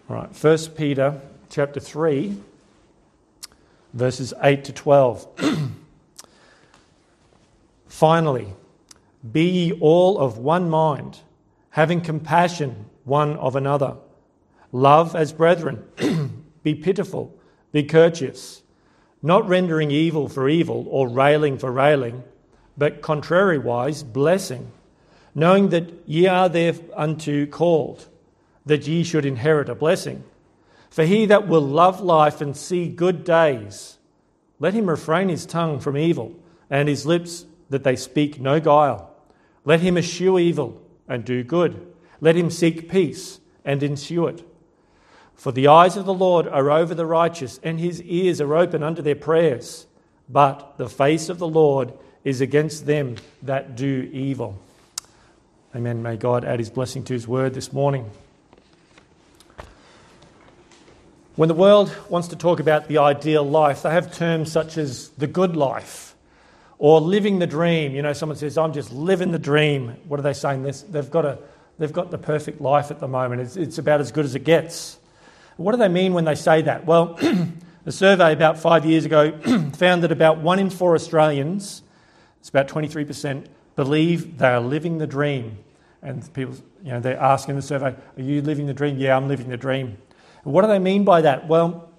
All right, 1 Peter chapter 3, verses 8 to 12. Finally, be ye all of one mind, having compassion one of another. Love as brethren. Be pitiful, be courteous, not rendering evil for evil or railing for railing, but contrariwise blessing, knowing that ye are thereunto called, that ye should inherit a blessing. For he that will love life and see good days, let him refrain his tongue from evil, and his lips that they speak no guile. Let him eschew evil and do good. Let him seek peace and ensue it. For the eyes of the Lord are over the righteous, and his ears are open unto their prayers. But the face of the Lord is against them that do evil. Amen. May God add his blessing to his word this morning. When the world wants to talk about the ideal life, they have terms such as the good life or living the dream. You know, someone says, I'm just living the dream. What are they saying? They've got the perfect life at the moment. It's about as good as it gets. What do they mean when they say that? Well, a survey about 5 years ago found that about 1 in 4 Australians, it's about 23%, believe they are living the dream. And people, you know, they're asking the survey, are you living the dream? Yeah, I'm living the dream. What do they mean by that? Well,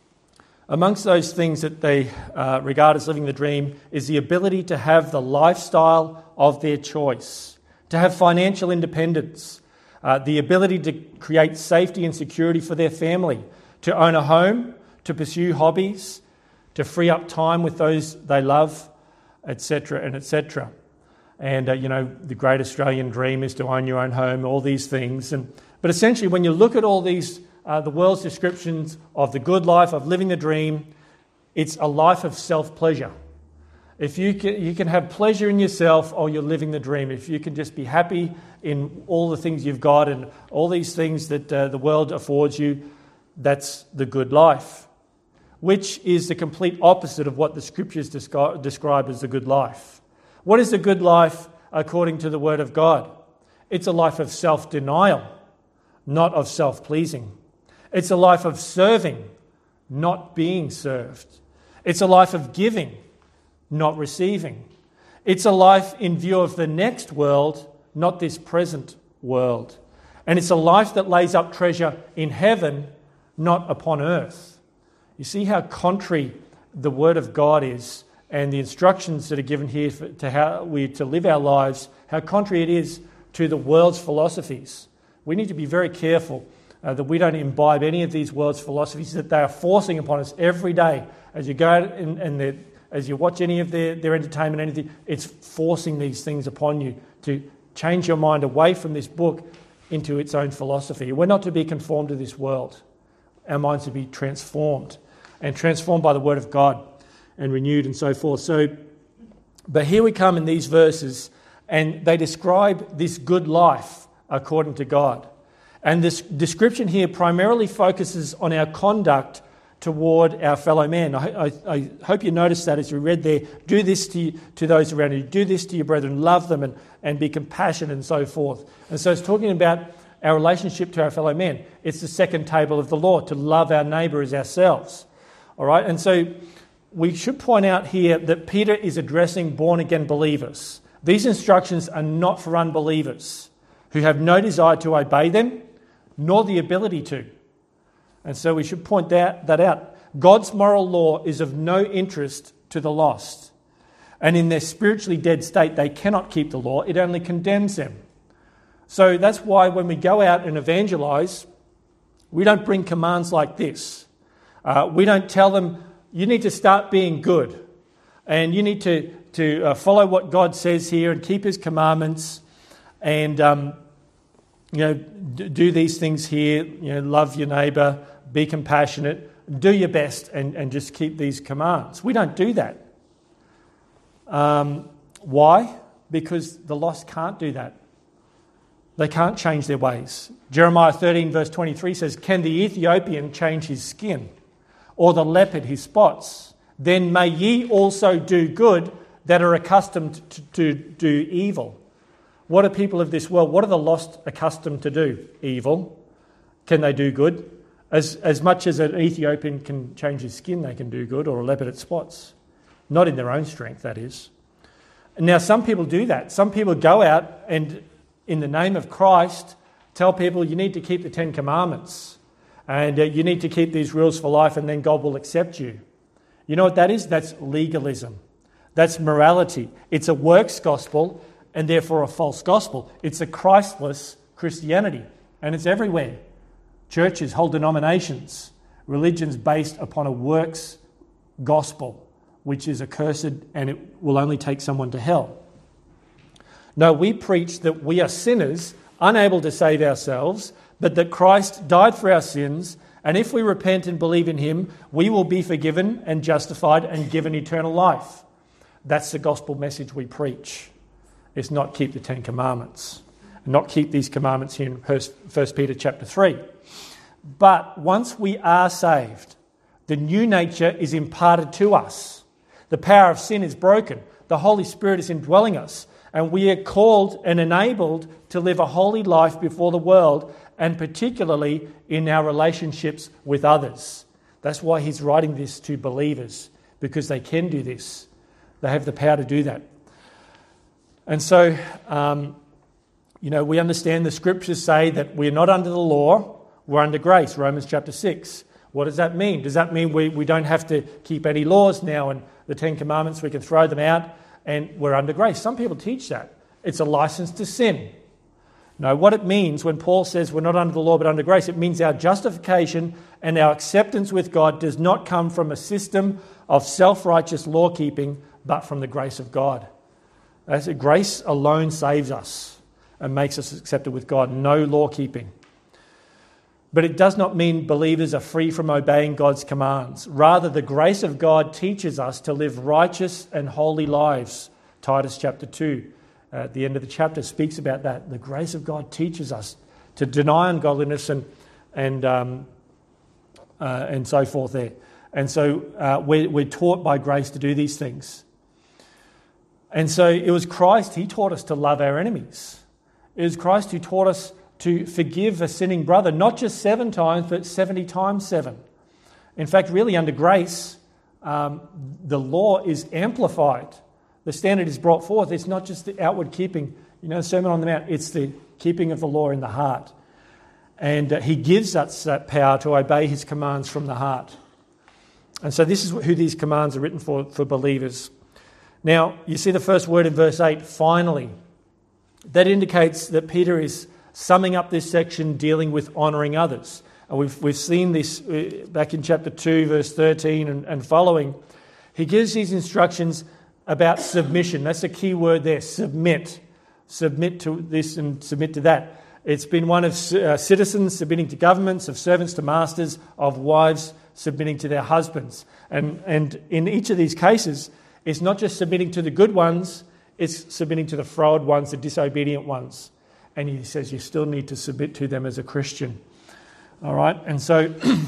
amongst those things that they regard as living the dream is the ability to have the lifestyle of their choice, to have financial independence, the ability to create safety and security for their family, to own a home, to pursue hobbies, to free up time with those they love, etc. and etc. And, the great Australian dream is to own your own home, all these things. But essentially, when you look at all these the world's descriptions of the good life, of living the dream, it's a life of self-pleasure. If you can have pleasure in yourself, you're living the dream. If you can just be happy in all the things you've got and all these things that the world affords you, that's the good life, which is the complete opposite of what the Scriptures describe as the good life. What is the good life according to the Word of God? It's a life of self-denial, not of self-pleasing. It's a life of serving, not being served. It's a life of giving, not receiving. It's a life in view of the next world, not this present world. And it's a life that lays up treasure in heaven, not upon earth. You see how contrary the Word of God is, and the instructions that are given here to how we to live our lives, how contrary it is to the world's philosophies. We need to be very careful that we don't imbibe any of these world's philosophies that they are forcing upon us every day. As you go out and as you watch any of their entertainment, anything, it's forcing these things upon you to change your mind away from this book into its own philosophy. We're not to be conformed to this world. Our minds to be transformed, and transformed by the Word of God and renewed and so forth. But here we come in these verses, and they describe this good life according to God. And this description here primarily focuses on our conduct toward our fellow man. I hope you noticed that as we read there. Do this to those around you. Do this to your brethren. Love them and be compassionate and so forth. And so it's talking about our relationship to our fellow men. It's the second table of the law, to love our neighbour as ourselves. All right? And so we should point out here that Peter is addressing born-again believers. These instructions are not for unbelievers who have no desire to obey them, nor the ability to. And so we should point that out. God's moral law is of no interest to the lost. And in their spiritually dead state, they cannot keep the law. It only condemns them. So that's why when we go out and evangelize, we don't bring commands like this. We don't tell them, you need to start being good. And you need to follow what God says here and keep his commandments. And do these things here, love your neighbour, be compassionate, do your best and just keep these commands. We don't do that. Why? Because the lost can't do that. They can't change their ways. Jeremiah 13 verse 23 says, can the Ethiopian change his skin, or the leopard his spots? Then may ye also do good that are accustomed to do evil. What are people of this world? What are the lost accustomed to do? Evil. Can they do good? As much as an Ethiopian can change his skin, they can do good, or a leopard at spots. Not in their own strength, that is. Now, some people do that. Some people go out and, in the name of Christ, tell people you need to keep the 10 Commandments and you need to keep these rules for life and then God will accept you. You know what that is? That's legalism. That's morality. It's a works gospel and therefore a false gospel. It's a Christless Christianity, and it's everywhere. Churches, whole denominations, religions based upon a works gospel, which is accursed and it will only take someone to hell. No, we preach that we are sinners, unable to save ourselves, but that Christ died for our sins, and if we repent and believe in him, we will be forgiven and justified and given eternal life. That's the gospel message we preach. It's not keep the 10 Commandments, not keep these commandments here in 1 Peter chapter 3. But once we are saved, the new nature is imparted to us. The power of sin is broken. The Holy Spirit is indwelling us. And we are called and enabled to live a holy life before the world, and particularly in our relationships with others. That's why he's writing this to believers, because they can do this. They have the power to do that. And so, we understand the scriptures say that we're not under the law, we're under grace, Romans chapter 6. What does that mean? Does that mean we don't have to keep any laws now and the 10 Commandments, we can throw them out and we're under grace? Some people teach that. It's a license to sin. No, what it means when Paul says we're not under the law but under grace, it means our justification and our acceptance with God does not come from a system of self-righteous law-keeping, but from the grace of God. As grace alone saves us and makes us accepted with God, no law-keeping. But it does not mean believers are free from obeying God's commands. Rather, the grace of God teaches us to live righteous and holy lives. Titus chapter 2, at the end of the chapter, speaks about that. The grace of God teaches us to deny ungodliness and so forth there. And so we're taught by grace to do these things. And so it was Christ, he taught us to love our enemies. It was Christ who taught us to forgive a sinning brother, not just 7 times, but 70 times 7. In fact, really under grace, the law is amplified. The standard is brought forth. It's not just the outward keeping, the Sermon on the Mount, it's the keeping of the law in the heart. And he gives us that power to obey his commands from the heart. And so this is who these commands are written for believers. Now, you see the first word in verse 8, finally. That indicates that Peter is summing up this section dealing with honouring others. And we've seen this back in chapter 2, verse 13 and following. He gives these instructions about submission. That's the key word there, submit. Submit to this and submit to that. It's been one of citizens submitting to governments, of servants to masters, of wives submitting to their husbands. And in each of these cases, it's not just submitting to the good ones, it's submitting to the froward ones, the disobedient ones. And he says you still need to submit to them as a Christian. All right? And so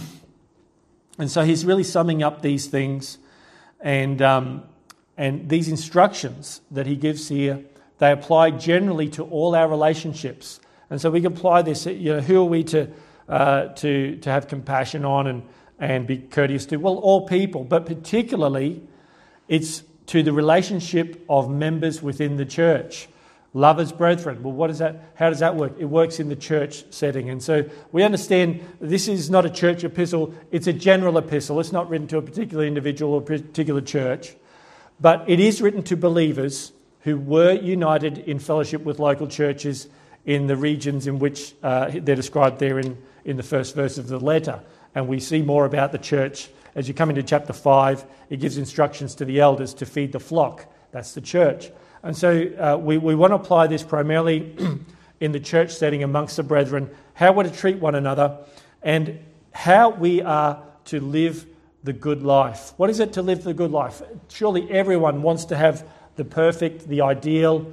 he's really summing up these things. And these instructions that he gives here, they apply generally to all our relationships. And so we can apply this, who are we to have compassion on and be courteous to? Well, all people, but particularly it's to the relationship of members within the church. Love as brethren. Well, what is that? How does that work? It works in the church setting. And so we understand this is not a church epistle, it's a general epistle. It's not written to a particular individual or particular church. But it is written to believers who were united in fellowship with local churches in the regions in which they're described there in the first verse of the letter. And we see more about the church. As you come into chapter 5, it gives instructions to the elders to feed the flock. That's the church. And so we want to apply this primarily in the church setting amongst the brethren, how we're to treat one another and how we are to live the good life. What is it to live the good life? Surely everyone wants to have the perfect, the ideal,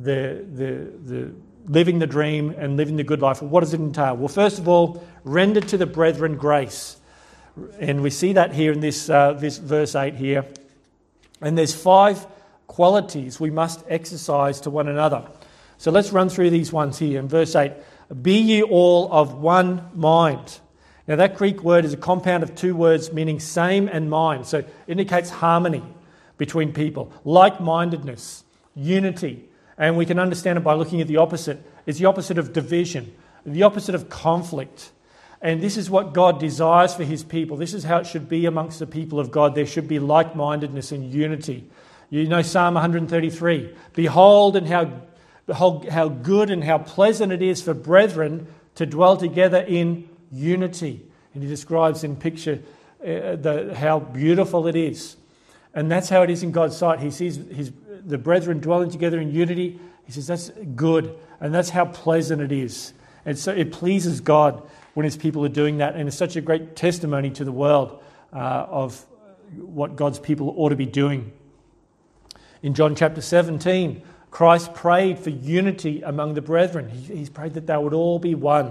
the living the dream and living the good life. What does it entail? Well, first of all, render to the brethren grace. And we see that here in this verse 8 here. And there's 5 qualities we must exercise to one another. So let's run through these ones here. In verse 8, be ye all of one mind. Now that Greek word is a compound of two words meaning same and mind. So it indicates harmony between people, like-mindedness, unity. And we can understand it by looking at the opposite. It's the opposite of division, the opposite of conflict. And this is what God desires for his people. This is how it should be amongst the people of God. There should be like-mindedness and unity. You know Psalm 133. Behold how good and how pleasant it is for brethren to dwell together in unity. And he describes in picture how beautiful it is. And that's how it is in God's sight. He sees the brethren dwelling together in unity. He says that's good. And that's how pleasant it is. And so it pleases God when his people are doing that. And it's such a great testimony to the world of what God's people ought to be doing. In John chapter 17, Christ prayed for unity among the brethren. He's prayed that they would all be one.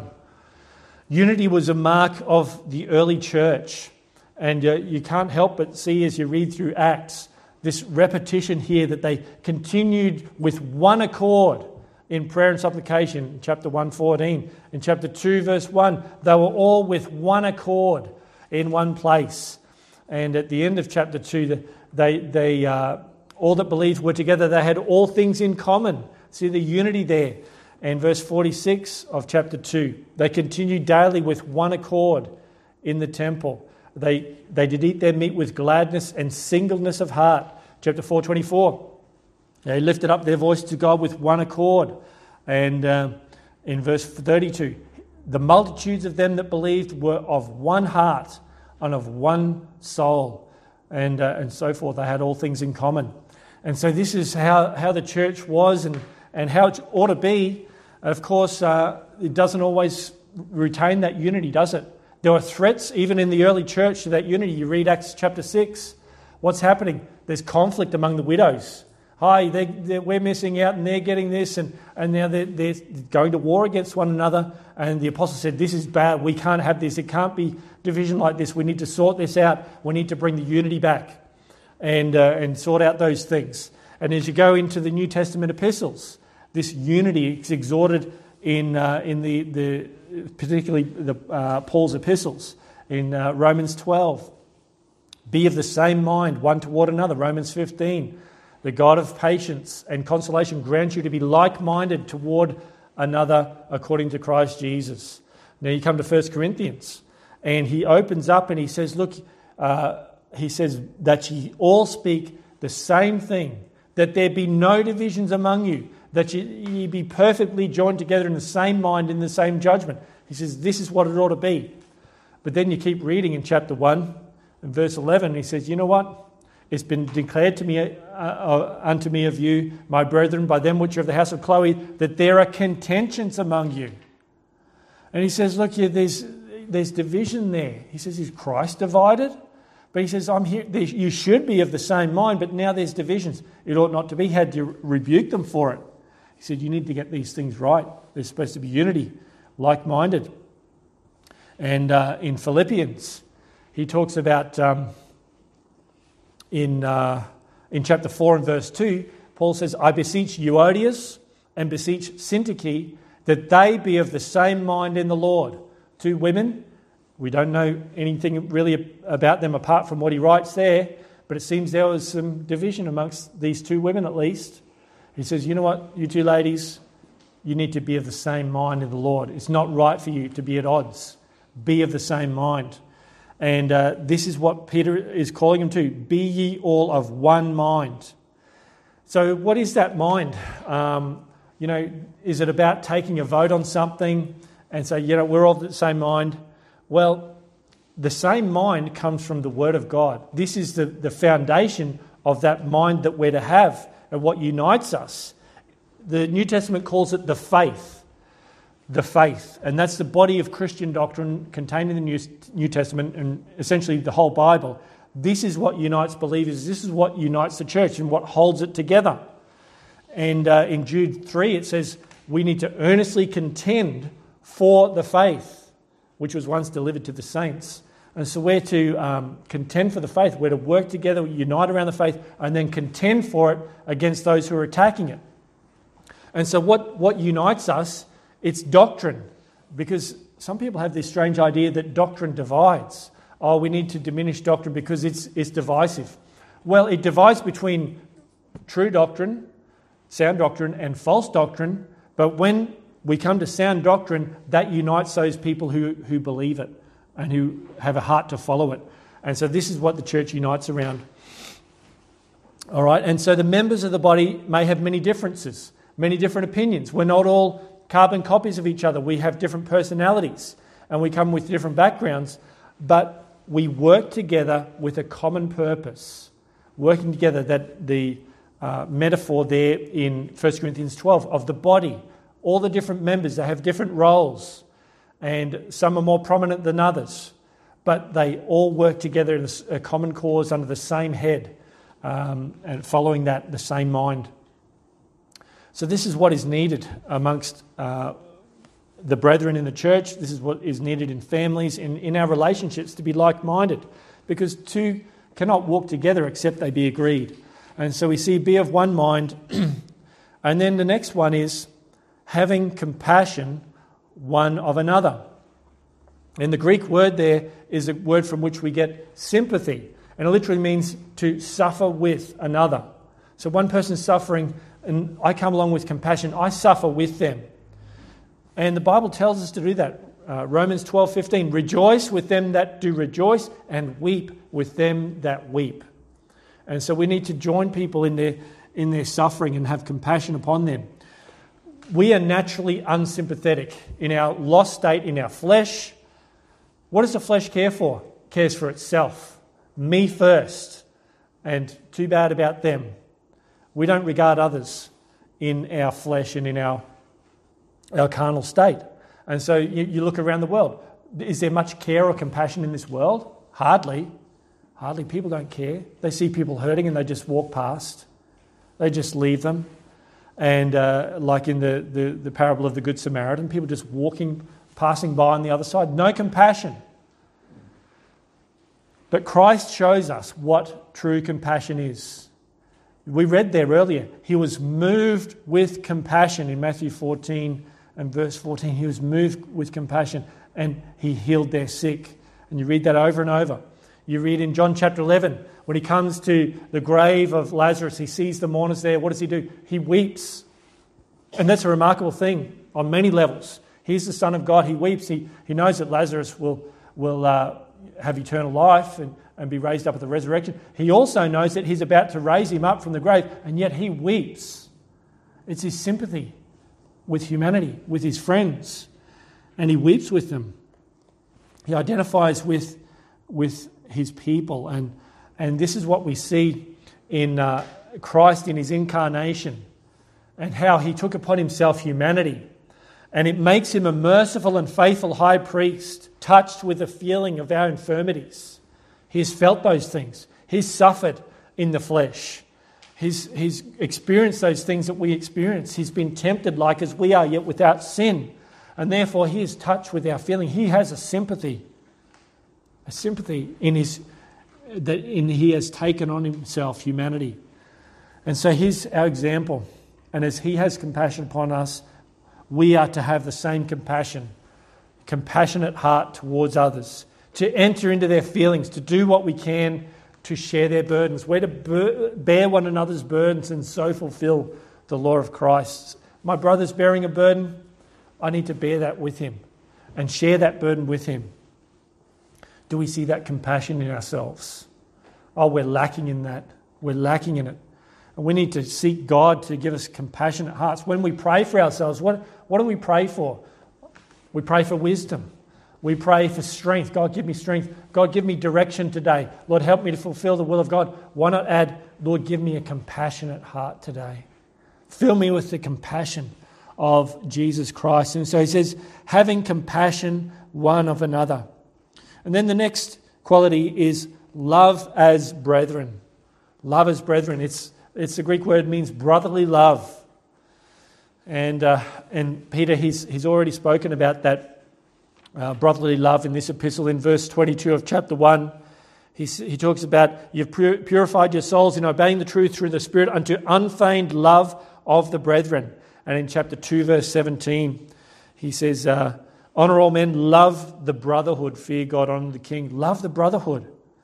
Unity was a mark of the early church. And you can't help but see as you read through Acts, this repetition here that they continued with one accord in prayer and supplication in chapter 1:14. In chapter 2, verse 1, they were all with one accord in one place. And at the end of chapter 2, they all that believed were together. They had all things in common. See the unity there. And verse 46 of chapter 2, they continued daily with one accord in the temple. They did eat their meat with gladness and singleness of heart. Chapter 4:24. They lifted up their voice to God with one accord. And in verse 32, the multitudes of them that believed were of one heart and of one soul. And so forth. They had all things in common. And so this is how the church was and how it ought to be. Of course, it doesn't always retain that unity, does it? There were threats even in the early church to that unity. You read Acts chapter 6. What's happening? There's conflict among the widows. We're missing out and they're getting this and now they're going to war against one another. And the apostle said, this is bad. We can't have this. It can't be division like this. We need to sort this out. We need to bring the unity back and sort out those things. And as you go into the New Testament epistles, this unity is exhorted in the particularly Paul's epistles in Romans 12. Be of the same mind one toward another. Romans 15. The God of patience and consolation grant you to be like-minded toward another according to Christ Jesus. Now you come to 1 Corinthians and he opens up and he says, look, he says that ye all speak the same thing, that there be no divisions among you, that ye be perfectly joined together in the same mind, in the same judgment. He says this is what it ought to be. But then you keep reading in chapter 1 and verse 11, he says, you know what? It's been declared to me, unto me of you, my brethren, by them which are of the house of Chloe, that there are contentions among you. And he says, look, there's division there. He says, is Christ divided? But he says, I'm here. You should be of the same mind, but now there's divisions. It ought not to be. He had to rebuke them for it. He said, you need to get these things right. There's supposed to be unity, like-minded. And in Philippians, he talks about... In chapter 4 and verse 2, Paul says, I beseech Euodias and beseech Syntyche that they be of the same mind in the Lord. Two women, we don't know anything really about them apart from what he writes there, but it seems there was some division amongst these two women at least. He says, you know what, you two ladies, you need to be of the same mind in the Lord. It's not right for you to be at odds. Be of the same mind. And this is what Peter is calling them to. Be ye all of one mind. So what is that mind? Is it about taking a vote on something and say, we're all of the same mind? Well, the same mind comes from the Word of God. This is the foundation of that mind that we're to have and what unites us. The New Testament calls it the faith. The faith, and that's the body of Christian doctrine contained in the New Testament and essentially the whole Bible. This is what unites believers. This is what unites the church and what holds it together. And in Jude 3 it says we need to earnestly contend for the faith which was once delivered to the saints. And so we're to contend for the faith. We're to work together, unite around the faith, and then contend for it against those who are attacking it. And so what unites us? It's doctrine, because some people have this strange idea that doctrine divides. Oh, we need to diminish doctrine because it's divisive. Well, it divides between true doctrine, sound doctrine, and false doctrine. But when we come to sound doctrine, that unites those people who believe it and who have a heart to follow it. And so this is what the church unites around. All right, and so the members of the body may have many differences, many different opinions. We're not all carbon copies of each other. We have different personalities and we come with different backgrounds, but we work together with a common purpose. Working together, that the metaphor there in 1 Corinthians 12 of the body, all the different members, they have different roles and some are more prominent than others, but they all work together in a common cause under the same head. And following that, the same mind. So this is what is needed amongst the brethren in the church. This is what is needed in families, in our relationships, to be like-minded. Because two cannot walk together except they be agreed. And so we see be of one mind. And then the next one is having compassion one of another. And the Greek word there is a word from which we get sympathy. And it literally means to suffer with another. So one person's suffering and I come along with compassion. I suffer with them. And the Bible tells us to do that. Romans 12:15, rejoice with them that do rejoice and weep with them that weep. And so we need to join people in their suffering and have compassion upon them. We are naturally unsympathetic in our lost state, in our flesh. What does the flesh care for? It cares for itself. Me first, and too bad about them. We don't regard others in our flesh and in our carnal state. And so you look around the world. Is there much care or compassion in this world? Hardly. Hardly. People don't care. They see people hurting and they just walk past. They just leave them. And like in the parable of the Good Samaritan, people just passing by on the other side. No compassion. But Christ shows us what true compassion is. We read there earlier, he was moved with compassion in Matthew 14 and verse 14. He was moved with compassion and he healed their sick. And you read that over and over. You read in John chapter 11, when he comes to the grave of Lazarus, he sees the mourners there. What does he do? He weeps. And that's a remarkable thing on many levels. He's the Son of God. He weeps. He knows that Lazarus will have eternal life and be raised up at the resurrection. He also knows that he's about to raise him up from the grave, and yet he weeps. It's his sympathy with humanity, with his friends, and he weeps with them. He identifies with his people, and this is what we see in Christ in his incarnation and how he took upon himself humanity. And it makes him a merciful and faithful high priest, touched with the feeling of our infirmities. He's felt those things. He's suffered in the flesh. He's experienced those things that we experience. He's been tempted like as we are, yet without sin. And therefore he is touched with our feeling. He has a sympathy in he has taken on himself humanity. And so he's our example. And as he has compassion upon us, we are to have the same compassionate heart towards others, to enter into their feelings, to do what we can to share their burdens. We're to bear one another's burdens and so fulfill the law of Christ. My brother's bearing a burden, I need to bear that with him and share that burden with him. Do we see that compassion in ourselves? Oh, we're lacking in that. We're lacking in it. And we need to seek God to give us compassionate hearts. When we pray for ourselves, what do we pray for? We pray for wisdom. We pray for strength. God, give me strength. God, give me direction today. Lord, help me to fulfill the will of God. Why not add, Lord, give me a compassionate heart today. Fill me with the compassion of Jesus Christ. And so he says, having compassion one of another. And then the next quality is love as brethren. Love as brethren. It's the Greek word, means brotherly love. And Peter, he's already spoken about that brotherly love in this epistle in verse 22 of chapter 1. He talks about, you've purified your souls in obeying the truth through the Spirit unto unfeigned love of the brethren. And in chapter 2, verse 17, he says, Honour all men, love the brotherhood, fear God, honour the king. Love the brotherhood.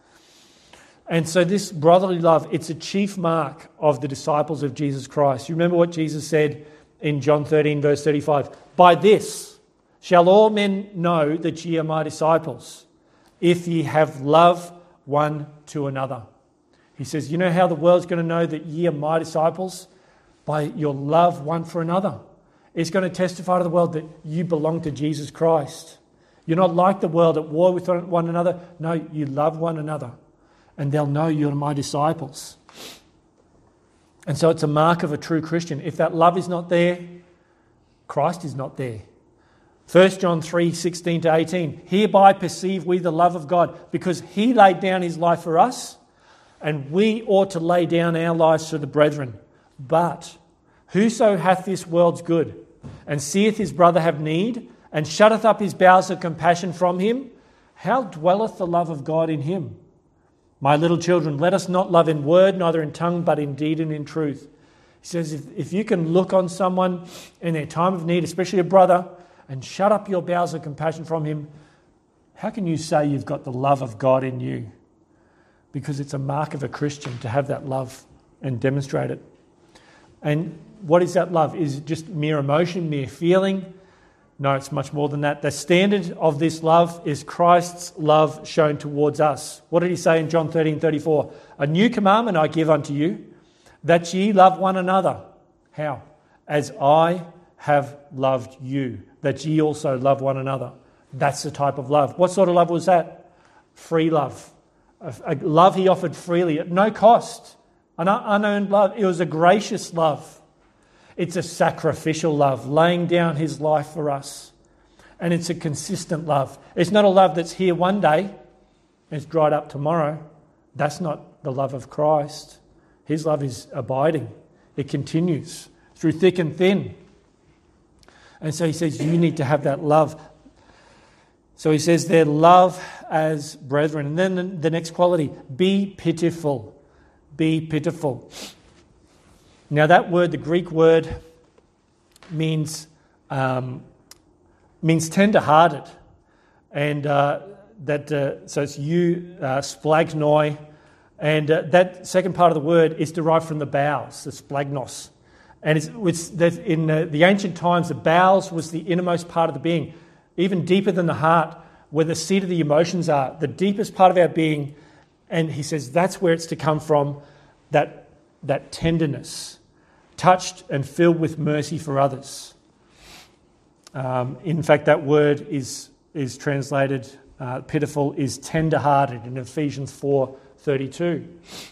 And so this brotherly love, it's a chief mark of the disciples of Jesus Christ. You remember what Jesus said in John 13, verse 35? By this shall all men know that ye are my disciples, if ye have love one to another. He says, you know how the world's going to know that ye are my disciples? By your love one for another. It's going to testify to the world that you belong to Jesus Christ. You're not like the world at war with one another. No, you love one another. And they'll know you're my disciples. And so it's a mark of a true Christian. If that love is not there, Christ is not there. 1 John 3:16-18. Hereby perceive we the love of God, because he laid down his life for us, and we ought to lay down our lives for the brethren. But whoso hath this world's good, and seeth his brother have need, and shutteth up his bowels of compassion from him, how dwelleth the love of God in him? My little children, let us not love in word, neither in tongue, but in deed and in truth. He says, if you can look on someone in their time of need, especially a brother, and shut up your bowels of compassion from him, how can you say you've got the love of God in you? Because it's a mark of a Christian to have that love and demonstrate it. And what is that love? Is it just mere emotion, mere feeling? No, it's much more than that. The standard of this love is Christ's love shown towards us. What did he say in John 13:34? A new commandment I give unto you, that ye love one another. How? As I have loved you, that ye also love one another. That's the type of love. What sort of love was that? Free love. A love he offered freely at no cost. An unearned love. It was a gracious love. It's a sacrificial love, laying down his life for us. And it's a consistent love. It's not a love that's here one day and it's dried up tomorrow. That's not the love of Christ. His love is abiding. It continues through thick and thin. And so he says, you need to have that love. So he says there, love as brethren. And then the next quality, be pitiful. Be pitiful. Now that word, the Greek word, means tender-hearted. And so it's splagnoi. And that second part of the word is derived from the bowels, the splagnos. And in the ancient times, the bowels was the innermost part of the being, even deeper than the heart, where the seat of the emotions are, the deepest part of our being. And he says that's where it's to come from, that tenderness, touched and filled with mercy for others. In fact, that word is translated, pitiful, is tender-hearted in Ephesians 4:32.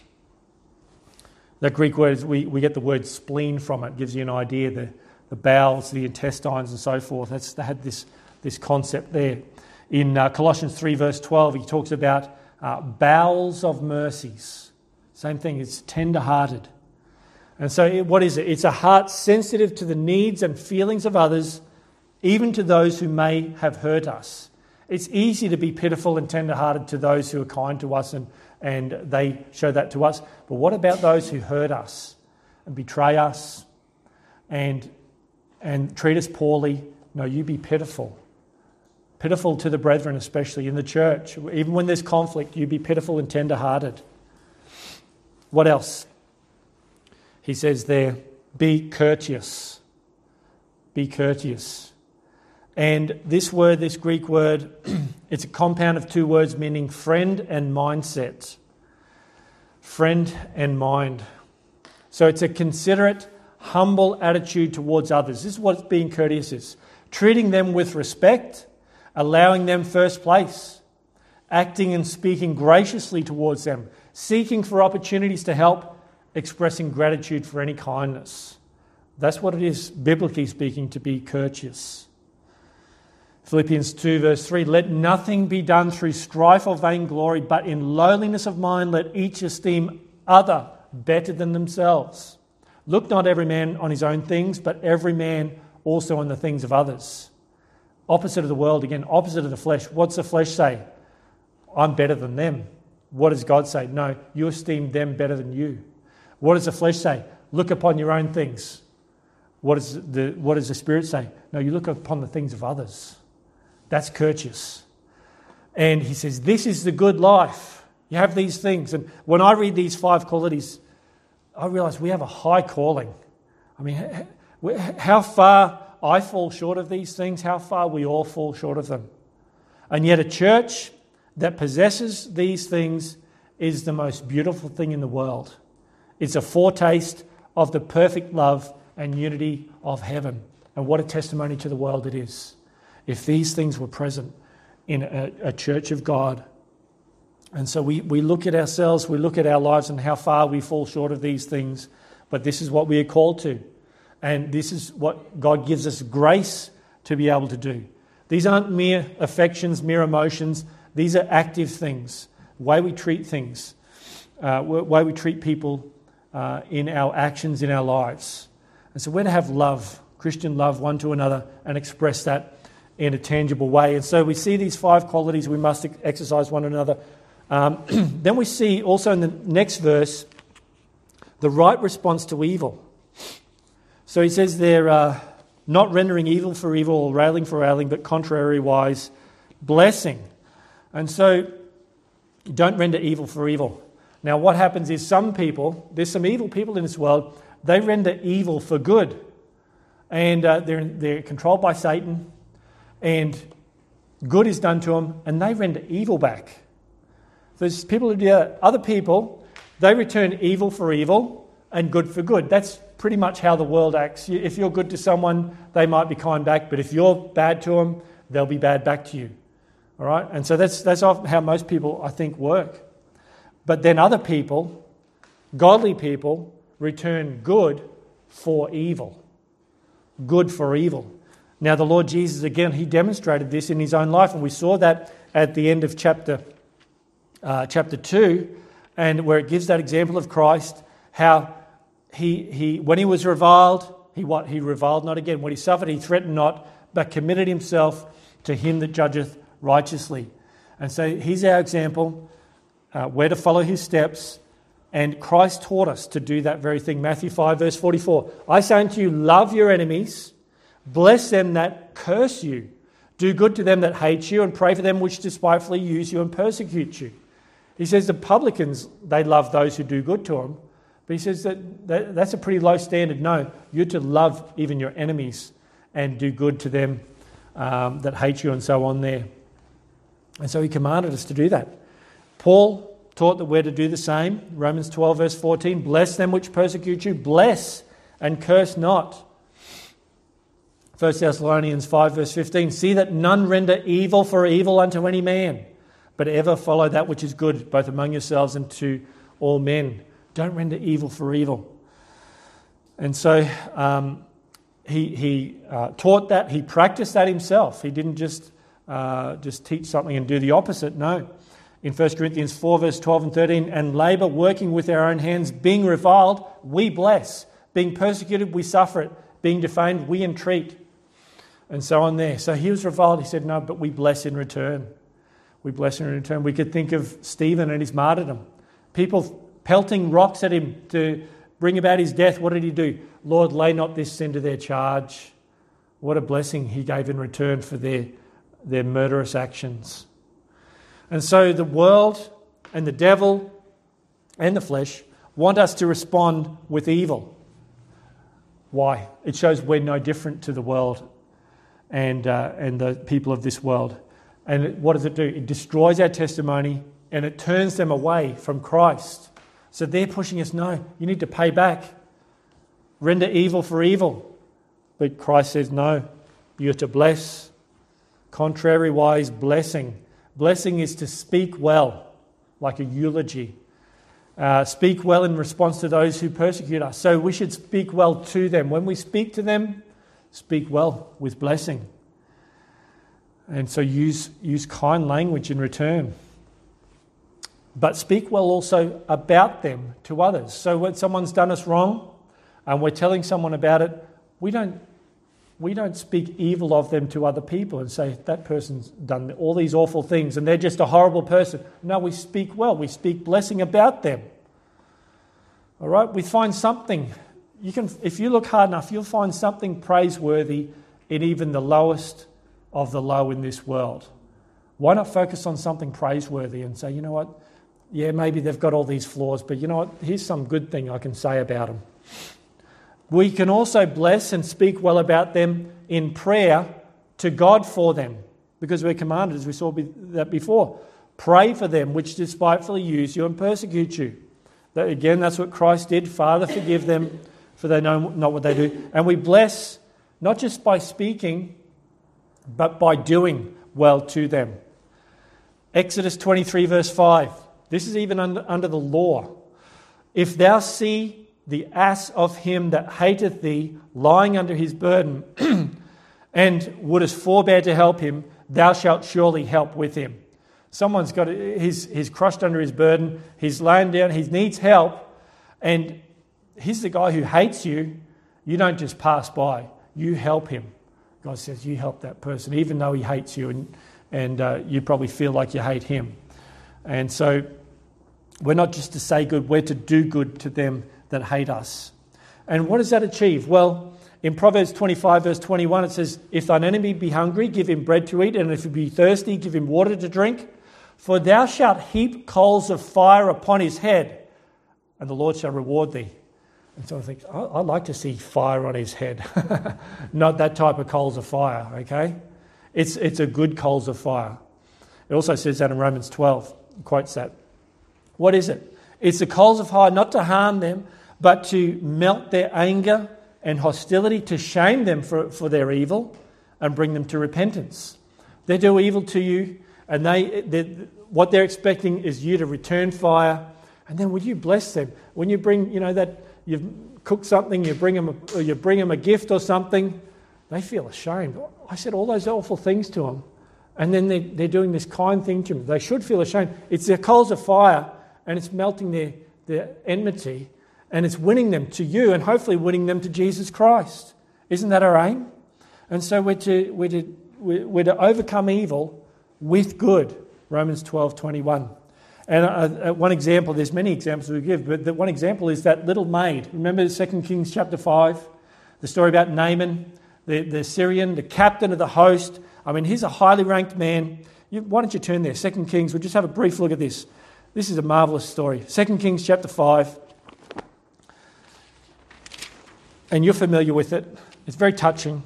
That Greek word, we get the word spleen from it. Gives you an idea, the bowels, the intestines and so forth. They had this concept there. In Colossians 3 verse 12, he talks about bowels of mercies. Same thing, it's tender-hearted. And so what is it? It's a heart sensitive to the needs and feelings of others, even to those who may have hurt us. It's easy to be pitiful and tender-hearted to those who are kind to us and they show that to us. But what about those who hurt us and betray us and treat us poorly? No, you be pitiful. Pitiful to the brethren, especially in the church. Even when there's conflict, you be pitiful and tender-hearted. What else? He says there, be courteous. Be courteous. And this word, this Greek word, it's a compound of two words meaning friend and mindset. Friend and mind. So it's a considerate, humble attitude towards others. This is what being courteous is. Treating them with respect, allowing them first place, acting and speaking graciously towards them, seeking for opportunities to help, expressing gratitude for any kindness. That's what it is, biblically speaking, to be courteous. Philippians 2 verse 3, let nothing be done through strife or vainglory, but in lowliness of mind let each esteem other better than themselves. Look not every man on his own things, but every man also on the things of others. Opposite of the world again, opposite of the flesh. What's the flesh say? I'm better than them. What does God say? No, you esteem them better than you. What does the flesh say? Look upon your own things. What does the Spirit say? No, you look upon the things of others. That's courteous. And he says, this is the good life. You have these things. And when I read these 5 qualities, I realise we have a high calling. I mean, how far I fall short of these things, how far we all fall short of them. And yet a church that possesses these things is the most beautiful thing in the world. It's a foretaste of the perfect love and unity of heaven. And what a testimony to the world it is. If these things were present in a church of God. And so we look at ourselves, we look at our lives and how far we fall short of these things. But this is what we are called to. And this is what God gives us grace to be able to do. These aren't mere affections, mere emotions. These are active things. The way we treat things. The way we treat people in our actions, in our lives. And so we're to have love, Christian love one to another, and express that in a tangible way. And so we see these 5 qualities we must exercise one another. Then we see also in the next verse the right response to evil. So he says they're not rendering evil for evil or railing for railing, but contrariwise blessing. And so don't render evil for evil. Now what happens is there's some evil people in this world, they render evil for good. And they're controlled by Satan, and good is done to them, and they render evil back. There's people who do that. Other people, they return evil for evil and good for good. That's pretty much how the world acts. If you're good to someone, they might be kind back, but if you're bad to them, they'll be bad back to you. All right? And so that's often how most people, I think, work. But then other people, godly people, return good for evil. Good for evil. Now the Lord Jesus, again, he demonstrated this in his own life, and we saw that at the end of chapter 2, and where it gives that example of Christ, how he when he was reviled, he reviled not again. When he suffered, he threatened not, but committed himself to him that judgeth righteously. And so he's our example. We're to follow his steps, and Christ taught us to do that very thing. Matthew 5 verse 44, I say unto you, love your enemies, bless them that curse you, do good to them that hate you, and pray for them which despitefully use you and persecute you. He says the publicans, they love those who do good to them. But he says that's a pretty low standard. No, you're to love even your enemies and do good to them that hate you and so on there. And so he commanded us to do that. Paul taught that we're to do the same. Romans 12 verse 14, bless them which persecute you, bless and curse not. 1 Thessalonians 5 verse 15, see that none render evil for evil unto any man, but ever follow that which is good, both among yourselves and to all men. Don't render evil for evil. And so he taught that. He practiced that himself. He didn't just teach something and do the opposite. No. In 1 Corinthians 4 verse 12 and 13, and labour working with our own hands, being reviled, we bless. Being persecuted, we suffer it. Being defamed, we entreat. And so on there. So he was reviled. He said, no, but we bless in return. We bless in return. We could think of Stephen and his martyrdom. People pelting rocks at him to bring about his death. What did he do? Lord, lay not this sin to their charge. What a blessing he gave in return for their murderous actions. And so the world and the devil and the flesh want us to respond with evil. Why? It shows we're no different to the world and the people of this world. And what does it do? It destroys our testimony and it turns them away from Christ. So they're pushing us, no, you need to pay back. Render evil for evil. But Christ says, no, you're to bless. Contrariwise blessing. Blessing is to speak well, like a eulogy. Speak well in response to those who persecute us. So we should speak well to them. When we speak to them, speak well with blessing. And so use kind language in return. But speak well also about them to others. So when someone's done us wrong and we're telling someone about it, we don't speak evil of them to other people and say, that person's done all these awful things and they're just a horrible person. No, we speak well. We speak blessing about them. All right? We find something. If you look hard enough, you'll find something praiseworthy in even the lowest of the low in this world? Why not focus on something praiseworthy and say, you know what, yeah, maybe they've got all these flaws, but you know what, here's some good thing I can say about them. We can also bless and speak well about them in prayer to God for them, because we're commanded, as we saw that before, pray for them which despitefully use you and persecute you. Again, that's what Christ did. Father, forgive them, for they know not what they do. And we bless not just by speaking, but by doing well to them. Exodus 23 verse 5. This is even under the law. If thou see the ass of him that hateth thee lying under his burden, and wouldest forbear to help him, thou shalt surely help with him. Someone's got, he's crushed under his burden, he's laying down, he needs help, and he's the guy who hates you. You don't just pass by, you help him. God says you help that person, even though he hates you, and you probably feel like you hate him. And so we're not just to say good, we're to do good to them that hate us. And what does that achieve? Well, in Proverbs 25 verse 21 it says, if thine enemy be hungry, give him bread to eat, and if he be thirsty, give him water to drink. For thou shalt heap coals of fire upon his head, and the Lord shall reward thee. And so I think, I'd like to see fire on his head. Not that type of coals of fire, okay? It's a good coals of fire. It also says that in Romans 12, quotes that. What is it? It's the coals of fire, not to harm them, but to melt their anger and hostility, to shame them for their evil and bring them to repentance. They do evil to you, and what they're expecting is you to return fire. And then would you bless them? When you bring, that you've cooked something, you bring them a gift or something, they feel ashamed. I said all those awful things to them, and then they're doing this kind thing to them. They should feel ashamed. It's their coals of fire, and it's melting their enmity, and it's winning them to you, and hopefully winning them to Jesus Christ. Isn't that our aim? And so we're to overcome evil with good. Romans 12:21. And one example, there's many examples we give, but the one example is that little maid. Remember 2 Kings chapter 5, the story about Naaman, the Syrian, the captain of the host. I mean, he's a highly ranked man. Why don't you turn there? 2 Kings, we'll just have a brief look at this. This is a marvellous story. 2 Kings chapter 5. And you're familiar with it. It's very touching.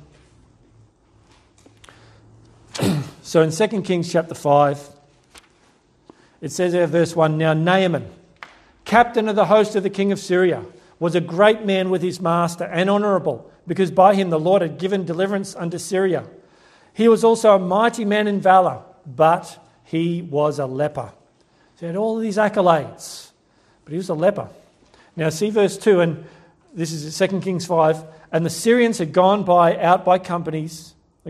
So in 2 Kings chapter 5, it says there, verse 1, now Naaman, captain of the host of the king of Syria, was a great man with his master and honourable, because by him the Lord had given deliverance unto Syria. He was also a mighty man in valour, but he was a leper. So he had all of these accolades, but he was a leper. Now see verse 2, and this is 2 Kings 5, and the Syrians had gone out by companies,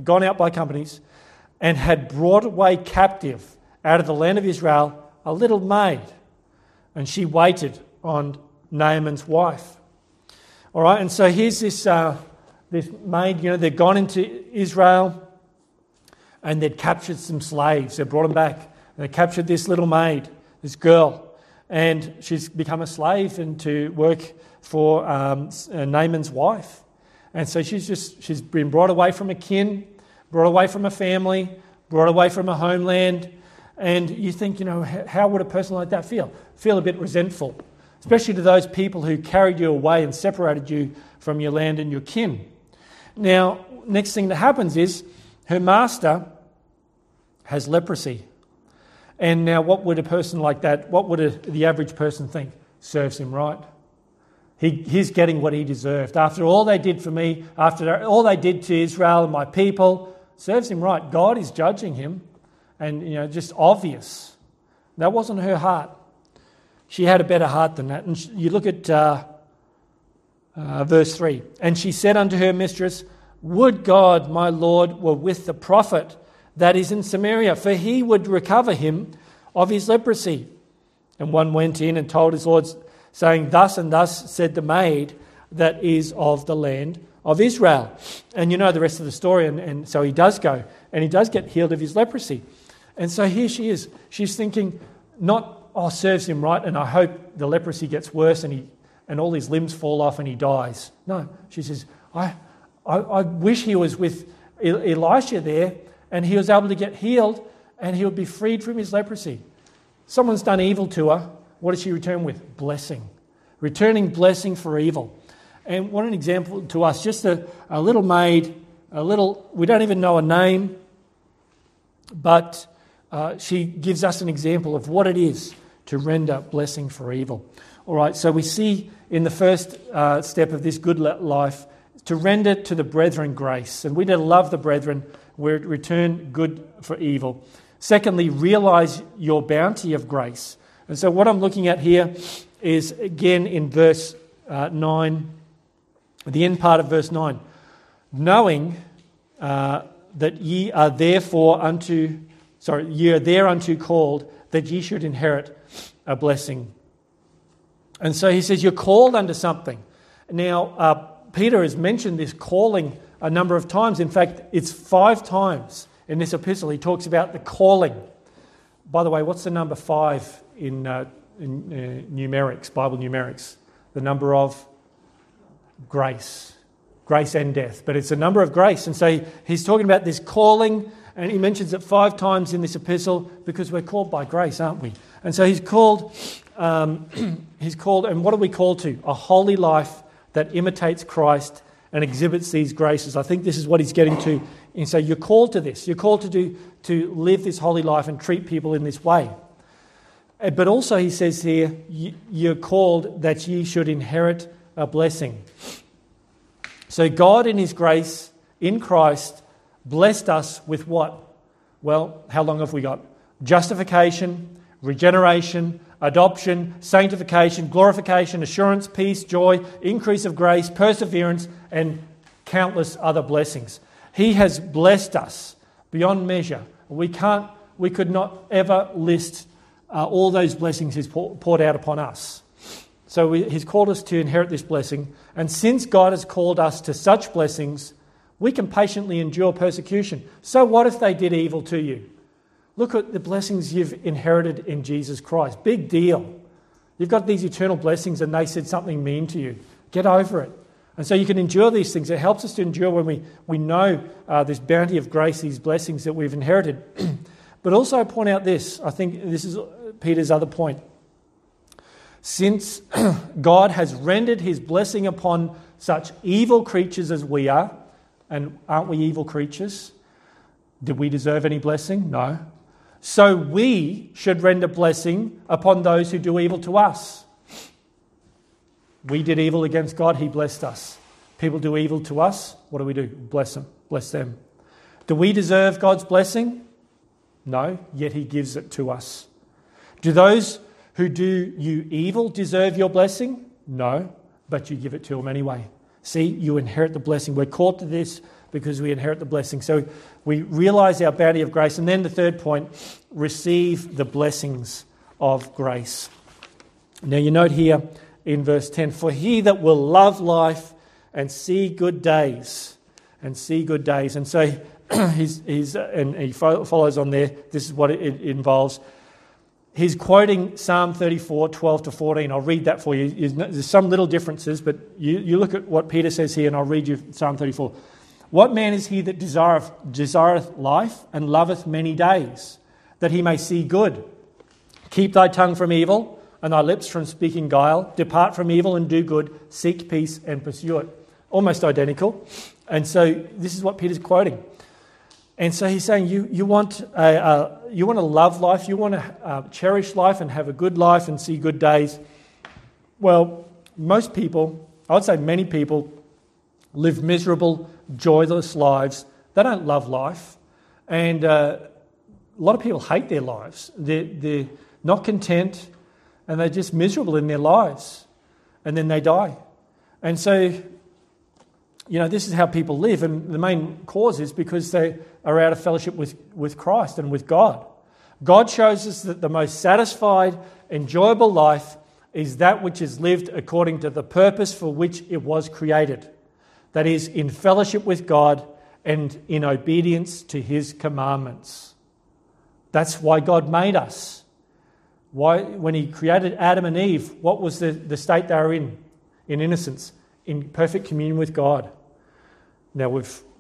and had brought away captive out of the land of Israel a little maid, and she waited on Naaman's wife. All right, and so here's this maid. They'd gone into Israel, and they'd captured some slaves. They brought them back. They captured this little maid, this girl, and she's become a slave and to work for Naaman's wife. And so she's been brought away from a kin, brought away from a family, brought away from a homeland. And you think, how would a person like that feel? Feel a bit resentful, especially to those people who carried you away and separated you from your land and your kin. Now, next thing that happens is her master has leprosy. And now what would a person like that, what would the average person think? Serves him right. He's getting what he deserved. After all they did for me, after all they did to Israel and my people, serves him right. God is judging him. And, just obvious. That wasn't her heart. She had a better heart than that. And you look at verse 3. And she said unto her mistress, would God, my Lord, were with the prophet that is in Samaria, for he would recover him of his leprosy. And one went in and told his Lord, saying, thus and thus said the maid that is of the land of Israel. And you know the rest of the story. And so he does go, and he does get healed of his leprosy. And so here she is. She's thinking, not, serves him right, and I hope the leprosy gets worse and all his limbs fall off and he dies. No, she says, I wish he was with Elisha there, and he was able to get healed, and he would be freed from his leprosy. Someone's done evil to her. What does she return with? Blessing. Returning blessing for evil. And what an example to us. Just a little maid, we don't even know her name, but she gives us an example of what it is to render blessing for evil. All right, so we see in the first step of this good life to render to the brethren grace. And we need to love the brethren. We return good for evil. Secondly, realize your bounty of grace. And so what I'm looking at here is again in verse 9, the end part of verse 9. Knowing that ye are thereunto called, that ye should inherit a blessing. And so he says, you're called unto something. Now, Peter has mentioned this calling a number of times. In fact, it's 5 times in this epistle. He talks about the calling. By the way, what's the number 5 in numerics, Bible numerics? The number of grace. Grace and death. But it's a number of grace. And so he's talking about this calling, and he mentions it 5 times in this epistle because we're called by grace, aren't we? And so he's called, and what are we called to? A holy life that imitates Christ and exhibits these graces. I think this is what he's getting to. And so you're called to this. You're called to live this holy life and treat people in this way. But also he says here, you're called that ye should inherit a blessing. So God in his grace, in Christ, blessed us with what? Well, how long have we got? Justification, regeneration, adoption, sanctification, glorification, assurance, peace, joy, increase of grace, perseverance, and countless other blessings. He has blessed us beyond measure. We could not ever list all those blessings he's poured out upon us. So he's called us to inherit this blessing. And since God has called us to such blessings, we can patiently endure persecution. So what if they did evil to you? Look at the blessings you've inherited in Jesus Christ. Big deal. You've got these eternal blessings and they said something mean to you. Get over it. And so you can endure these things. It helps us to endure when we know this bounty of grace, these blessings that we've inherited. But also I point out this. I think this is Peter's other point. Since God has rendered his blessing upon such evil creatures as we are, and aren't we evil creatures? Did we deserve any blessing? No. So we should render blessing upon those who do evil to us. We did evil against God, he blessed us. People do evil to us, what do? Bless them. Bless them. Do we deserve God's blessing? No, yet he gives it to us. Do those who do you evil deserve your blessing? No, but you give it to them anyway. See, you inherit the blessing. We're called to this because we inherit the blessing. So we realize our bounty of grace. And then the third point, receive the blessings of grace. Now you note here in verse 10, for he that will love life and see good days, and see good days. And so he follows on there. This is what it involves. He's quoting Psalm 34, 12 to 14. I'll read that for you. There's some little differences, but you look at what Peter says here, and I'll read you Psalm 34. What man is he that desireth life and loveth many days, that he may see good? Keep thy tongue from evil, and thy lips from speaking guile. Depart from evil and do good. Seek peace and pursue it. Almost identical. And so this is what Peter's quoting. And so he's saying you want to love life, you want to cherish life and have a good life and see good days. Well, most people, I would say many people, live miserable, joyless lives. They don't love life. And a lot of people hate their lives. They're not content and they're just miserable in their lives. And then they die. And so, this is how people live. And the main cause is because they are out of fellowship with Christ and with God. God shows us that the most satisfied, enjoyable life is that which is lived according to the purpose for which it was created. That is, in fellowship with God and in obedience to his commandments. That's why God made us. When he created Adam and Eve, what was the state they were in? In innocence, in perfect communion with God. Now,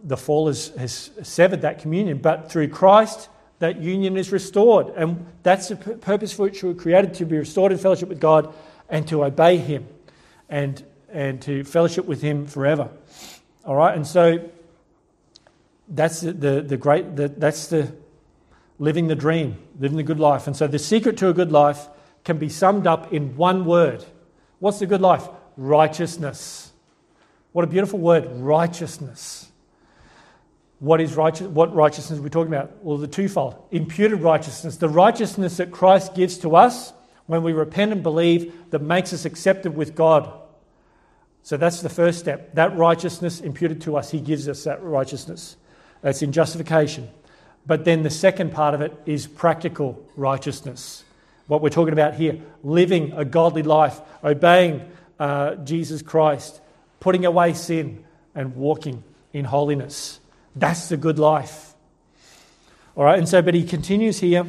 the fall has severed that communion. But through Christ, that union is restored. And that's the purpose for which we were created, to be restored in fellowship with God and to obey him and to fellowship with him forever. All right, and so that's that's the living the dream, living the good life. And so the secret to a good life can be summed up in one word. What's the good life? Righteousness. What a beautiful word, righteousness. What righteousness are we talking about? Well, the twofold. Imputed righteousness, the righteousness that Christ gives to us when we repent and believe, that makes us accepted with God. So that's the first step. That righteousness imputed to us, he gives us that righteousness. That's in justification. But then the second part of it is practical righteousness. What we're talking about here, living a godly life, obeying Jesus Christ, putting away sin and walking in holiness. That's the good life. All right, and so, but he continues here,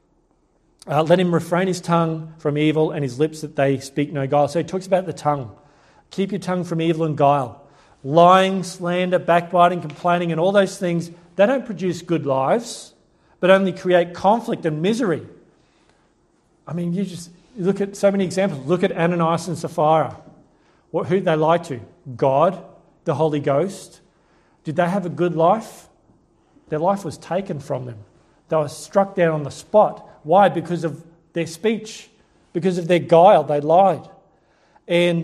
let him refrain his tongue from evil and his lips that they speak no guile. So he talks about the tongue. Keep your tongue from evil and guile. Lying, slander, backbiting, complaining, and all those things, they don't produce good lives, but only create conflict and misery. I mean, you look at so many examples. Look at Ananias and Sapphira. Who did they lie to? God, the Holy Ghost. Did they have a good life? Their life was taken from them. They were struck down on the spot. Why? Because of their speech, because of their guile. They lied. And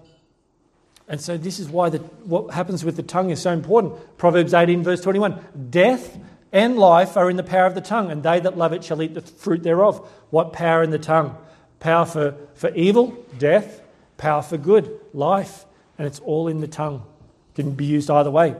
so this is why what happens with the tongue is so important. Proverbs 18 verse 21. Death and life are in the power of the tongue, and they that love it shall eat the fruit thereof. What power in the tongue? Power for evil, death. Power for good, life. And it's all in the tongue. It can be used either way.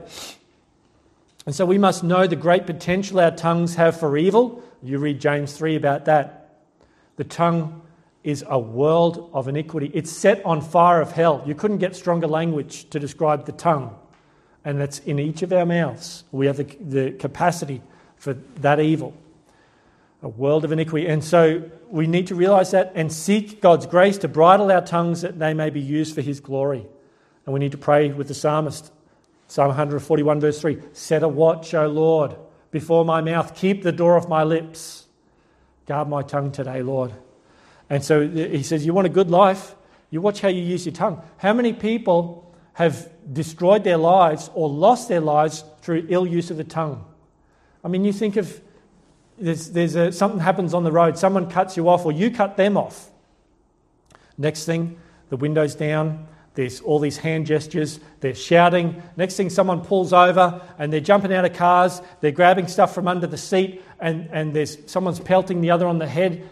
And so we must know the great potential our tongues have for evil. You read James 3 about that. The tongue is a world of iniquity. It's set on fire of hell. You couldn't get stronger language to describe the tongue. And that's in each of our mouths. We have the capacity for that evil. A world of iniquity. And so we need to realise that and seek God's grace to bridle our tongues that they may be used for his glory. And we need to pray with the psalmist. Psalm 141 verse 3. Set a watch, O Lord, before my mouth. Keep the door of my lips. Guard my tongue today, Lord. And so he says, you want a good life? You watch how you use your tongue. How many people have destroyed their lives or lost their lives through ill use of the tongue? I mean, you think of something happens on the road, someone cuts you off or you cut them off. Next thing, the window's down, there's all these hand gestures, they're shouting. Next thing, someone pulls over and they're jumping out of cars, they're grabbing stuff from under the seat and someone's pelting the other on the head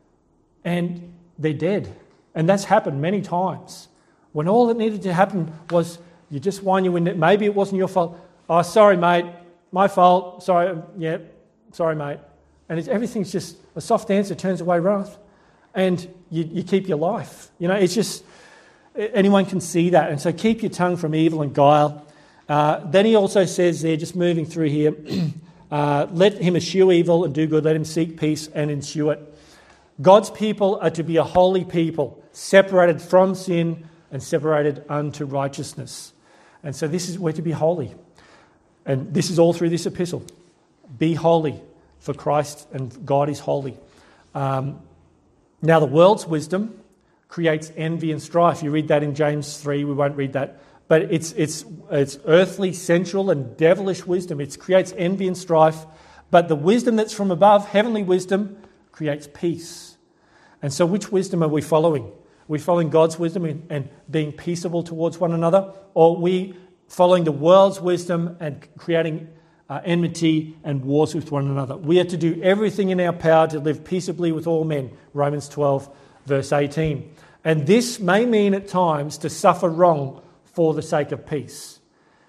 and they're dead. And that's happened many times. When all that needed to happen was you just wind your window. Maybe it wasn't your fault. Oh, sorry, mate. My fault. Sorry. Yeah, sorry, mate. And everything's just a soft answer turns away wrath. And you keep your life. You know, it's just, anyone can see that. And so keep your tongue from evil and guile. Then he also says there, just moving through here, let him eschew evil and do good. Let him seek peace and ensue it. God's people are to be a holy people, separated from sin and separated unto righteousness. And so we're to be holy. And this is all through this epistle. Be holy, for Christ and God is holy. Now the world's wisdom creates envy and strife. You read that in James 3, we won't read that. But it's earthly, sensual and devilish wisdom. It creates envy and strife. But the wisdom that's from above, heavenly wisdom, creates peace. And so which wisdom are we following? Are we following God's wisdom and being peaceable towards one another? Or are we following the world's wisdom and creating enmity and wars with one another? We are to do everything in our power to live peaceably with all men. Romans 12, verse 18. And this may mean at times to suffer wrong for the sake of peace.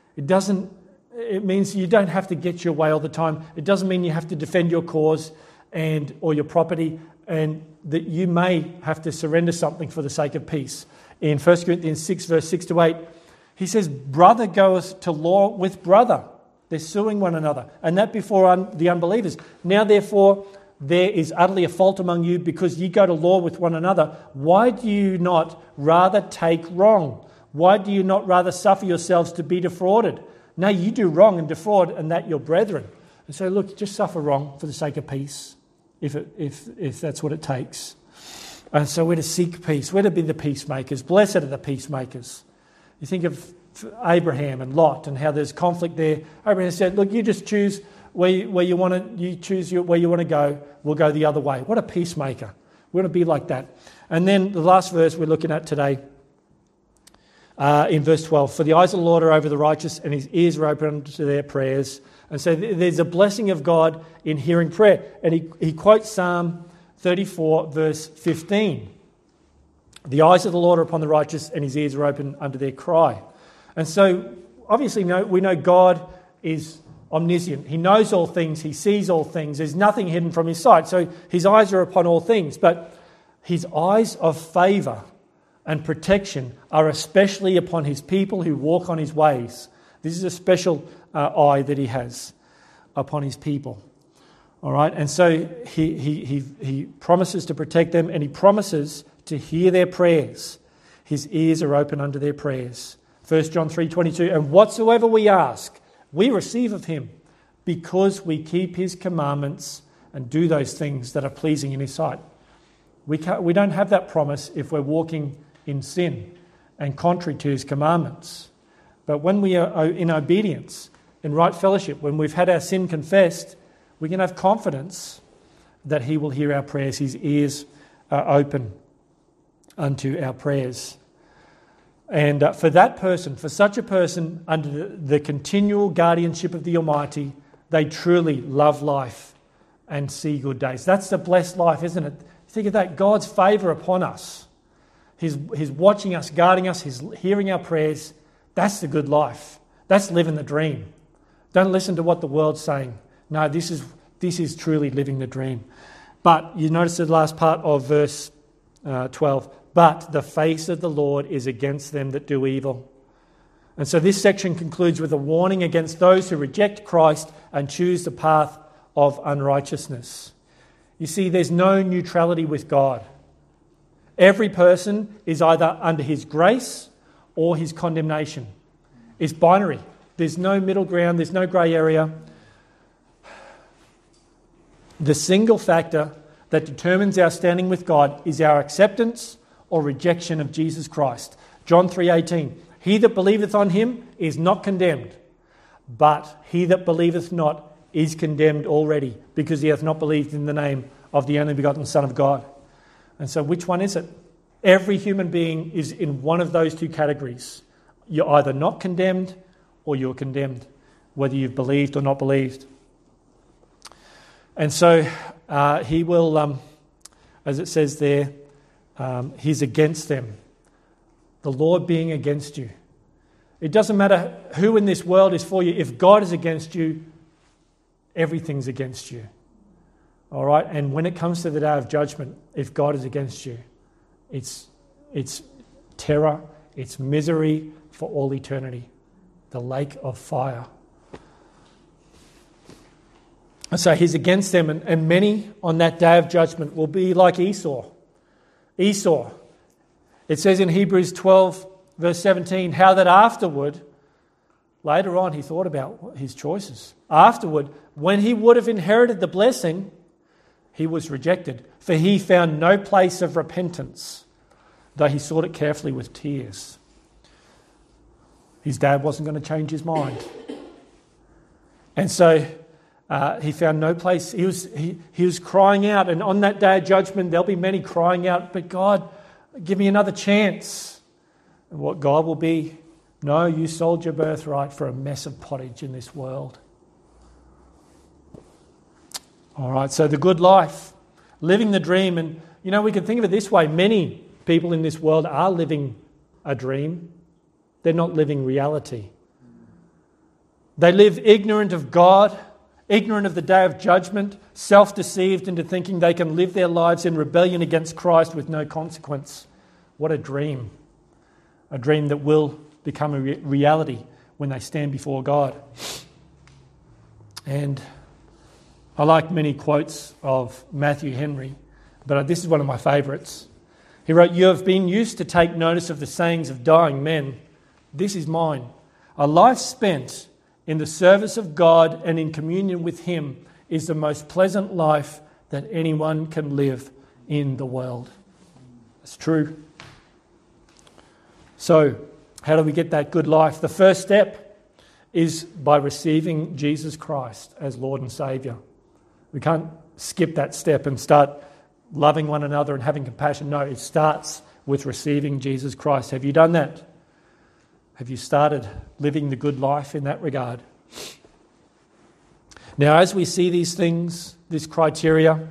It means you don't have to get your way all the time. It doesn't mean you have to defend your cause or your property, and that you may have to surrender something for the sake of peace. In 1 Corinthians 6, verse 6 to 8, he says, brother goeth to law with brother. They're suing one another, and that before the unbelievers. Now, therefore, there is utterly a fault among you because ye go to law with one another. Why do you not rather take wrong? Why do you not rather suffer yourselves to be defrauded? Nay, you do wrong and defraud, and that your brethren. And so, look, just suffer wrong for the sake of peace, if that's what it takes. And so we're to seek peace. We're to be the peacemakers. Blessed are the peacemakers. You think of Abraham and Lot and how there's conflict there. Abraham said, look, you just choose where you want to go. We'll go the other way. What a peacemaker. We want to be like that. And then the last verse we're looking at today, in verse 12, for the eyes of the Lord are over the righteous and his ears are open to their prayers. And so there's a blessing of God in hearing prayer. And he quotes Psalm 34 verse 15. The eyes of the Lord are upon the righteous and his ears are open unto their cry. And so obviously we know God is omniscient. He knows all things. He sees all things. There's nothing hidden from his sight. So his eyes are upon all things. But his eyes of favour and protection are especially upon his people who walk on his ways. This is a special eye that he has upon his people. All right, and so he promises to protect them, and he promises to hear their prayers. His ears are open unto their prayers. 1 John 3:22, and whatsoever we ask, we receive of him, because we keep his commandments and do those things that are pleasing in his sight. We don't have that promise if we're walking in sin and contrary to his commandments. But when we are in obedience, in right fellowship, when we've had our sin confessed, we can have confidence that he will hear our prayers. His ears are open unto our prayers. And for that person, for such a person, under the continual guardianship of the Almighty, they truly love life and see good days. That's the blessed life, isn't it? Think of that, God's favour upon us. He's watching us, guarding us, he's hearing our prayers. That's the good life. That's living the dream. Don't listen to what the world's saying. No, this is truly living the dream. But you notice the last part of verse 12. But the face of the Lord is against them that do evil. And so this section concludes with a warning against those who reject Christ and choose the path of unrighteousness. You see, there's no neutrality with God. Every person is either under his grace or his condemnation. It's binary. There's no middle ground. There's no grey area. The single factor that determines our standing with God is our acceptance or rejection of Jesus Christ. John 3:18, he that believeth on him is not condemned, but he that believeth not is condemned already, because he hath not believed in the name of the only begotten Son of God. And so which one is it? Every human being is in one of those two categories. You're either not condemned or you're condemned, whether you've believed or not believed. And so he will, as it says there, he's against them. The Lord being against you. It doesn't matter who in this world is for you. If God is against you, everything's against you. All right? And when it comes to the day of judgment, if God is against you, it's terror, it's misery for all eternity. The lake of fire. So he's against them, and many on that day of judgment will be like Esau. Esau. It says in Hebrews 12, verse 17, how that afterward, later on he thought about his choices. Afterward, when he would have inherited the blessing, he was rejected, for he found no place of repentance, though he sought it carefully with tears. His dad wasn't going to change his mind. And so he found no place. He was crying out, and on that day of judgment, there'll be many crying out, but God, give me another chance. And what God will be, no, you sold your birthright for a mess of pottage in this world. All right, so the good life, living the dream. And, you know, we can think of it this way. Many people in this world are living a dream. They're not living reality. They live ignorant of God, ignorant of the day of judgment, self-deceived into thinking they can live their lives in rebellion against Christ with no consequence. What a dream. A dream that will become a reality when they stand before God. And I like many quotes of Matthew Henry, but this is one of my favourites. He wrote, you have been used to take notice of the sayings of dying men. This is mine. A life spent in the service of God and in communion with Him is the most pleasant life that anyone can live in the world. It's true. So, how do we get that good life? The first step is by receiving Jesus Christ as Lord and Saviour. We can't skip that step and start loving one another and having compassion. No, it starts with receiving Jesus Christ. Have you done that? Have you started living the good life in that regard? Now, as we see these things, this criteria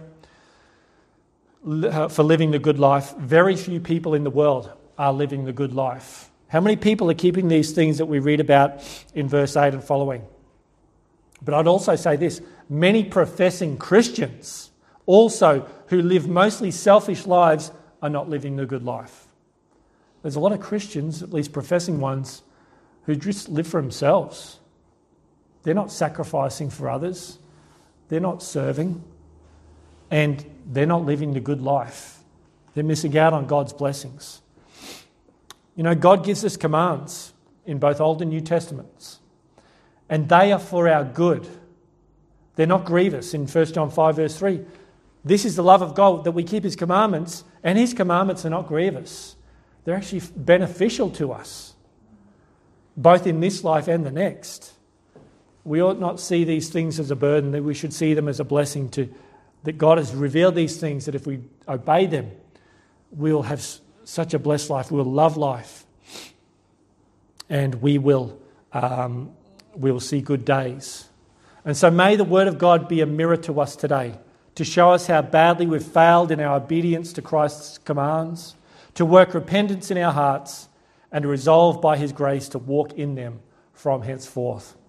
for living the good life, very few people in the world are living the good life. How many people are keeping these things that we read about in verse 8 and following? But I'd also say this, many professing Christians also who live mostly selfish lives are not living the good life. There's a lot of Christians, at least professing ones, who just live for themselves. They're not sacrificing for others. They're not serving. And they're not living the good life. They're missing out on God's blessings. You know, God gives us commands in both Old and New Testaments. And they are for our good. They're not grievous in 1 John 5 verse 3. This is the love of God, that we keep His commandments, and His commandments are not grievous. They're actually beneficial to us, both in this life and the next. We ought not see these things as a burden, that we should see them as a blessing that God has revealed these things, that if we obey them, we'll have such a blessed life, we'll love life, and we will see good days. And so may the Word of God be a mirror to us today, to show us how badly we've failed in our obedience to Christ's commands, to work repentance in our hearts, and to resolve by His grace to walk in them from henceforth.